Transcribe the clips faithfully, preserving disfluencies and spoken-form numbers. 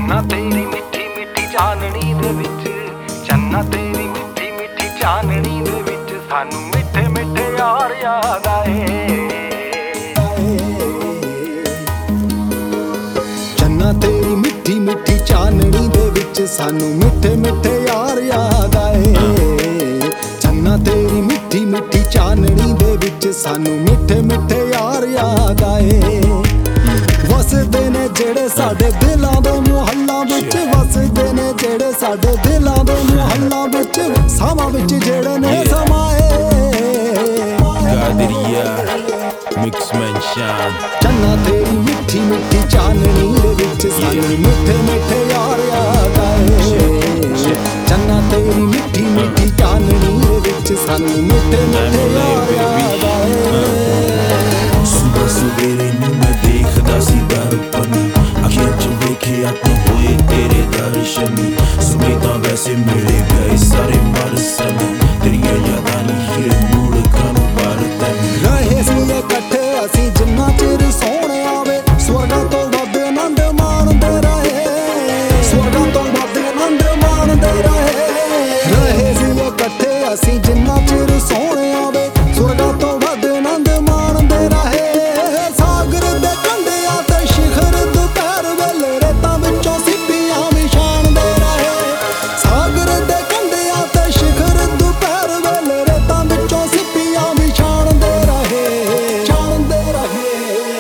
ਚੰਨਾ ਤੇਰੀ ਮਿੱਠੀ ਮਿੱਠੀ ਚਾਨਣੀ ਦੇ ਵਿੱਚ, ਚੰਨਾ ਤੇਰੀ ਮਿੱਠੀ ਮਿੱਠੀ ਚਾਨਣੀ ਦੇ ਵਿੱਚ ਸਾਨੂੰ ਮਿੱਠੇ ਮਿੱਠੇ ਯਾਰ ਯਾਦ ਆਏ। ਚੰਨਾ ਤੇਰੀ ਮਿੱਠੀ ਮਿੱਠੀ ਚਾਨਣੀ ਦੇ ਵਿੱਚ ਸਾਨੂੰ ਮਿੱਠੇ ਮਿੱਠੇ ਯਾਰ ਯਾਦ ਆਏ। ਚੰਨਾ ਤੇਰੀ ਮਿੱਠੀ ਮਿੱਠੀ ਚਾਨਣੀ ਦੇ ਵਿੱਚ ਸਾਨੂੰ ਮਿੱਠੇ ਮਿੱਠੇ ਯਾਰ ਯਾਦ ਆਏ। ਵਸਦੇ ਨੇ ਜਿਹੜੇ ਸਾਡੇ ਦਿਲਾਂ ਦੇ ਮੁਹੱਲਾਂ ਵਿੱਚ, ਵਸਦੇ ਨੇ ਜਿਹੜੇ ਸਾਡੇ ਦਿਲਾਂ ਦੇ ਮੁਹੱਲਾਂ ਵਿੱਚ, ਸਾਵਾਂ ਵਿੱਚ ਜਿਹੜੇ ਨੇ ਸਮਾਏ। Mix mention ਚੰਨਾ ਤੇਰੀ ਮਿੱਠੀ ਮਿੱਠੀ ਚਾਨਣੀ ਦੇ ਵਿੱਚ ਸਾਨੂੰ ਮਿੱਠੇ ਮਿੱਠੇ ਯਾਰ ਯਾਦ ਆਏ। ਚੰਨਾ ਤੇਰੀ ਮਿੱਠੀ ਮਿੱਠੀ ਚਾਨਣੀ ਦੇ ਵਿੱਚ ਸਾਨੂੰ ਮਿੱਠੇ ਮਿੱਠੇ ਯਾਰ ਯਾਦ ਆਏ। ਸੁਬਹ ਸਵੇਰੇ ਨੂੰ ਮੈਂ ਦੇਖਦਾ ਸੀ ਦਰਪਣ, ਅੱਖਾਂ ਚ ਵੇਖੇ ਆਪੇ ਹੋਏ ਤੇਰੇ ਦਰਸ਼ਨ। ਸੁਬਹ ਤਾਂ ਵੈਸੇ ਮਿਲੇ ਗਏ ਸਾਰੇ ਮਰਸਨ, ਤੇਰੀਆਂ ਯਾਦਾਂ ਨੀ ਹੀਰੇ ਮੂੜ ਕਾਨੂੰ ਵਰਤਨ। ਰਹੇ ਸੀ ਇਕੱਠੇ ਅਸੀਂ ਜਿੰਨਾ ਚਿਰ ਸੋਹਣੇ ਆਵੇ, ਸਵਰਗਾਂ ਤੋਂ ਵੱਧ ਆਨੰਦ ਮਾਣਦੇ ਰਹੇ, ਸਵਰਗਾਂ ਤੋਂ ਵੱਧ ਆਨੰਦ ਮਾਣਦੇ ਰਹੇ। ਰਹੇ ਸੀ ਇਕੱਠੇ ਅਸੀਂ ਜਿੰਨਾ ਚਿਰ ਸੋਹਣੇ ਆਵੇ, ਸਵਰਗਾਂ ਤੋਂ ਵੱਧ ਆਨੰਦ ਮਾਣਦੇ ਰਹੇ। ਸਾਗਰ ਦੇ ਕੰਢਿਆਂ ਤੇ ਸ਼ਿਖਰ ਦੁਪਹਿਰ ਵੇਲੇ ਰੇਤਾਂ ਵਿੱਚੋਂ ਸਿੱਪੀਆਂ ਵਿਛਾਣਦੇ ਰਹੇ। ਸਾਗਰ ਦੇ ਕੰਢਿਆਂ ਤੇ ਸ਼ਿਖਰ ਦੁਪਹਿਰ ਵੇਲੇ ਰੇਤਾਂ ਵਿੱਚੋਂ ਸਿੱਪੀਆਂ ਵਿਛਾਣਦੇ ਰਹੇ, ਜਾਣਦੇ ਰਹੇ।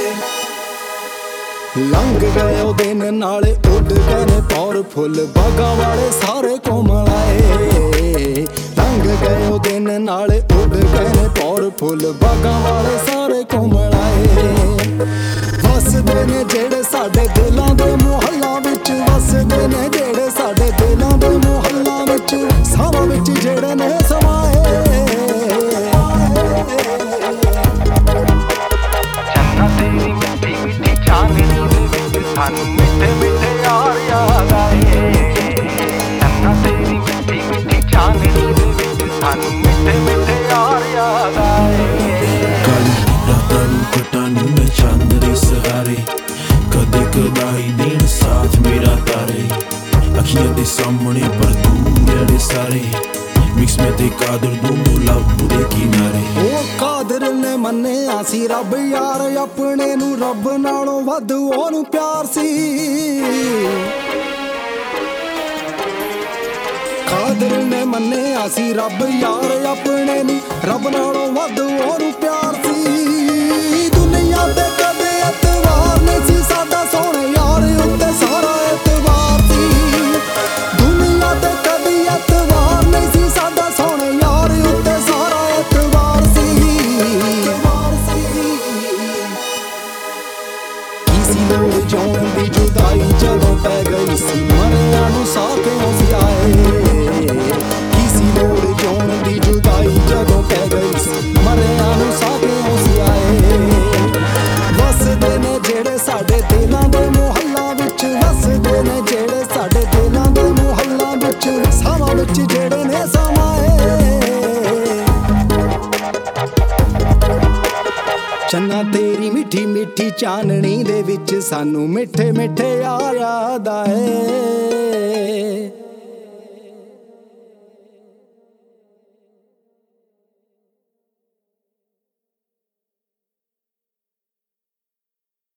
ਲੰਘ ਗਏ ਉਹ ਦਿਨ ਨਾਲੇ ਉੱਡ ਗਏ ਨੇ ਪੌਰ ਫੁੱਲ, ਬਾਗਾਂ ਵਾਲੇ ਸਾਰੇ ਕੋਮਲ ਆਏ। ਲੰਘ ਗਏ ਉਹ ਦਿਨ ਨਾਲੇ ਉੱਡ ਗਏ ਨੇ ਪੌਰ ਫੁੱਲ, ਬਾਗਾਂ ਵਾਲੇ ਸਾਰੇ ਕੋਮਲ ਆਏ। ਵਸਦੇ ਨੇ ਜਿਹੜੇ ਸਾਡੇ ਦਿਲਾਂ ਦੇ ਮੁਹੱਲਾਂ ਵਿੱਚ, ਵਸਦੇ ਨੇ ਜਿਹੜੇ ਸਾਡੇ ਦਿਲਾਂ ਦੇ ਮੁਹੱਲਾਂ ਵਿੱਚ, ਸਾਵਾਂ ਵਿੱਚ ਜਿਹੜੇ ਨੇ ਸਮਾਏ। ਚੰਨਾ ਤੇਰੀ ਮਿੱਠੀ ਮਿੱਠੀ ਚਾਨਣੀ ਦੇ ਵਿੱਚ ਸਾਨੂੰ ਮਿੱਠੇ ਮਿੱਠੇ ਯਾਰ ਯਾਦ ਆਏ। ਚੰਨਾ ਤੇਰੀ ਮਿੱਠੀ ਮਿੱਠੀ ਚਾਨਣੀ ਦੇ ਵਿੱਚ ਸਾਨੂੰ ਮਿੱਠੇ ਮਿੱਠੇ ਯਾਰ ਯਾਦ ਆਏ। ਕਾਲੀ ਰਾਤਾਂ ਨੂੰ ਕਟਾਨੀ ਮੈਂ ਚੰਦ ਦੇ ਸਹਾਰੇ, ਕਦੇ ਕਦਾਈ ਦੇਣ ਸਾਥ ਮੇਰਾ ਤਾਰੇ। ਅੱਖੀਆਂ ਦੇ ਸਾਹਮਣੇ ਪਰ ਤੂੰ ਜਿਹੜੇ ਸਾਰੇ, ਮਿਕਸ ਮੈਂ ਤੇ ਕਾਦਰ ਦੋਨੋਂ ਲੱਭ ਦੇ ਕਿਨਾਰੇ। ਉਹ ਕਾਦਰ ਨੇ ਮੰਨਿਆ ਸੀ ਰੱਬ ਯਾਰ ਆਪਣੇ ਨੂੰ, ਰੱਬ ਨਾਲੋਂ ਵੱਧ ਉਹਨੂੰ ਪਿਆਰ ਸੀ। ਕਾਦਰ ਨੇ ਮੰਨਿਆ ਸੀ ਰੱਬ ਯਾਰ ਆਪਣੇ ਨੂੰ, ਰੱਬ ਨਾਲੋਂ ਵੱਧ ਉਹਨੂੰ ਪਿਆਰ ਸੀ। ਦੁਨੀਆ ਤੇ ਕਦੇ ਐਤਵਾਰ ਨਹੀਂ ਸੀ ਸਾਡਾ ਸੋਹਣੇ ਯਾਰ ਉੱਤੇ ਸਾਰਾ ਐਤਵਾਰ ਸੀ। ਦੁਨੀਆ ਤੇ ਕਦੇ ਐਤਵਾਰ ਨਹੀਂ ਸੀ ਸਾਡਾ ਸੋਹਣੇ ਯਾਰ ਉੱਤੇ ਸਾਰਾ ਐਤਵਾਰ ਸੀ। ਕੀ ਸੀ ਲੋੜ ਜਿਉਣ ਦੀ ਜੁਦਾਈ ਜਦੋਂ ਪੈ ਗਈ ਸੀ, ਮਰਿਆਂ ਨੂੰ ਸਾਹ ਕਿਉਂ ਸੀ ਆਏ। ਕੀ ਸੀ ਲੋੜ ਜਿਉਣ ਦੀ ਜੁਦਾਈ ਜਦੋਂ ਪੈ ਗਈ ਸੀ, ਮਰਿਆਂ ਨੂੰ ਸਾਹ ਕਿਉਂ ਸੀ ਆਏ। ਵਸਦੇ ਨੇ ਜਿਹੜੇ ਸਾਡੇ ਦਿਲਾਂ ਦੇ ਮੁਹੱਲਾਂ ਵਿੱਚ, ਵਸਦੇ ਨੇ ਜਿਹੜੇ ਸਾਡੇ ਦਿਲਾਂ ਦੇ ਮੁਹੱਲਾਂ ਵਿੱਚ, ਸਾਵਾਂ ਵਿੱਚ ਜਿਹੜੇ ਨੇ ਸਮਾਏ। ਚੰਨਾ ਤੇਰੀ ਮਿੱਠੀ ਮਿੱਠੀ ਚਾਨਣੀ ਦੇ ਵਿੱਚ ਸਾਨੂੰ ਮਿੱਠੇ ਮਿੱਠੇ ਯਾਰ ਯਾਦ ਆਏ।